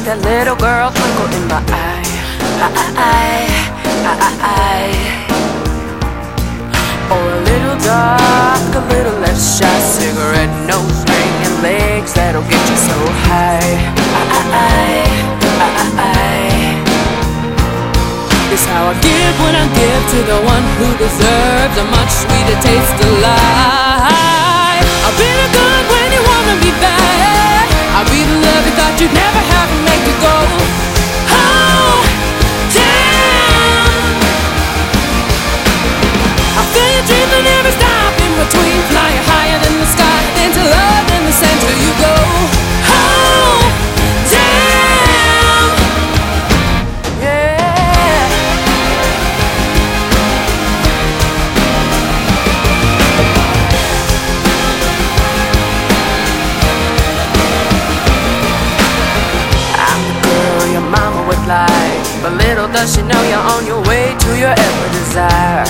that little girl twinkle in my eye. Or a little dark, a little less shy, cigarette nose ring and legs that'll get you so high. It's how I give when I give to the one who deserves a much sweeter taste of life. I'll be the good when you wanna be bad. I'll be the love you thought you'd never have and make you go, oh, damn. I'll feel you dreaming every stop in between, flying higher than the sky, into love in the center you go, oh, damn. Yeah. I'm the girl your mama would like, but little does she know you're on your way to your every desire.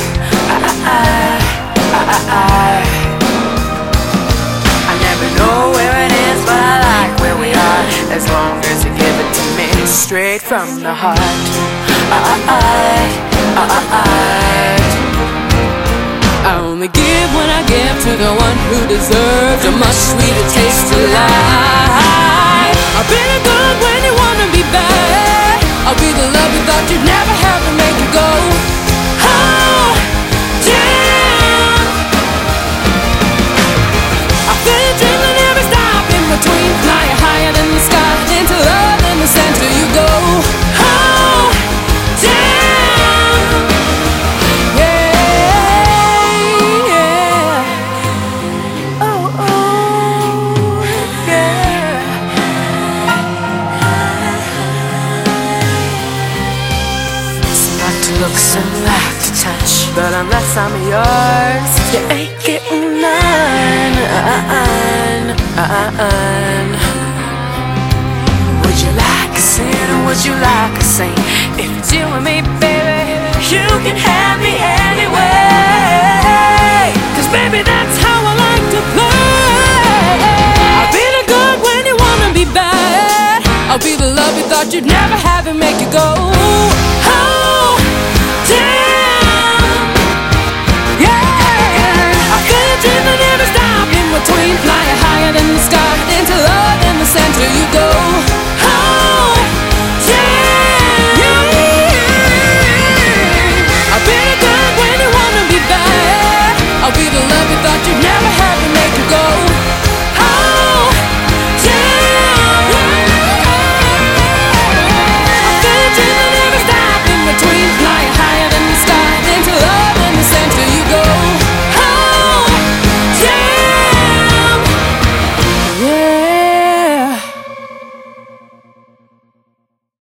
I never know where it is, but I like where we are, as long as you give it to me straight from the heart. I only give when I give to the one who deserves a much sweeter taste of life. I'll be the good when you wanna be bad. I'll be the love you thought you'd never have to make you go, oh, damn. I feel you dreaming every stop in between, flying higher than the sky, into love in the center you go, oh, damn. Yeah, yeah. Oh, oh, yeah. It's not to look and like to touch, but unless I'm yours, you ain't getting none. Would you like a sin or would you like a saint? If it's you and me, baby, you can have me anyway. 'Cause baby, that's how I like to play. I'll be the good when you wanna be bad. I'll be the love you thought you'd never have and make you go, oh, damn. Yeah, I feel you dreaming every stop in between, flying higher than the sky,